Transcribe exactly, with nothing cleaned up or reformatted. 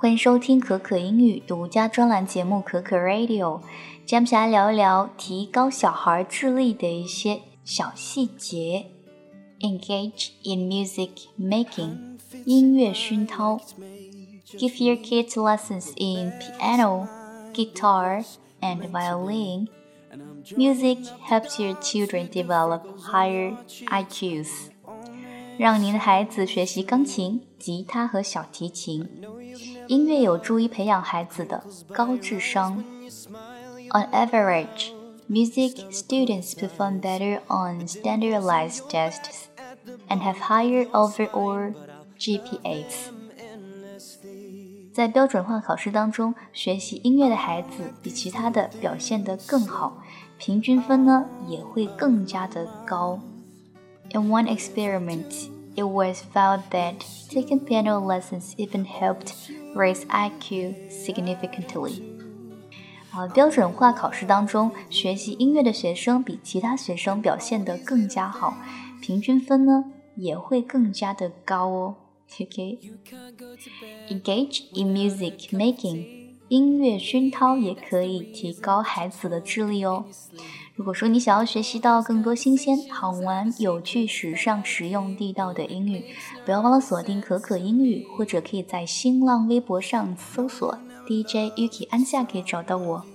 欢迎收听可可英语独家专栏节目可可 Radio， 今天我们来聊一聊提高小孩智力的一些小细节。 Engage in music making， 音乐熏陶。 Give your kids lessons in piano, guitar and violin. Music helps your children develop higher I Qs. 让您的孩子学习钢琴、吉他和小提琴。音乐有助于培养孩子的高智商。 On average, music students perform better on standardized tests and have higher overall G P As. 在标准化考试当中，学习音乐的孩子比其他的表现得更好，平均分呢也会更加的高。In one experiment, it was found that taking piano lessons even helped raise I Q significantly. 啊，标准化考試當中，學習音樂的學生比其他學生表現得更加好，平均分呢也會更加的高哦。Okay. Engage in music making， 音樂熏陶也可以提高孩子的智力哦。如果說你想要學習到更多新鮮、好玩、有趣、時尚、實用、地道的英語，不要忘了鎖定可可英語，或者可以在新浪微博上搜索 D J Yuki 安夏可以找到我。